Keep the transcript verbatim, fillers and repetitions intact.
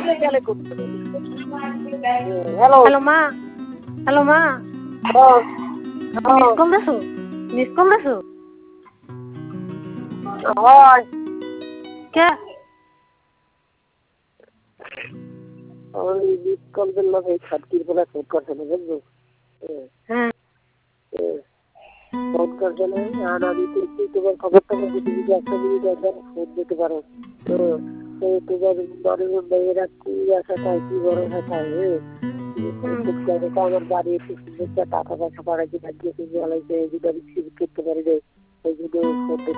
hello hello মা hello মা miss call দিছো মিস কল দিছো হয় কে ওই মিস কল দিলাম এই ছাত্রীর বেলা ফোন করছে না বুঝলো হ্যাঁ ফোন করছে না আর আমি তো একটু তোমার খবরটা যদি যদি একটা মিনিট একবার ফোন দিতে পারো তো তোমার বাড়ির মেয়েরা কি আশা পায় কি ভরসা পায় হ্যাঁ আমার বাড়ি একটু সুন্দর টাকা পয়সা পাড়া কিনা দিয়ে তুমি বলাইছে এই জন্য আমি রিসিভ করতে পারি না এই জন্য ফোন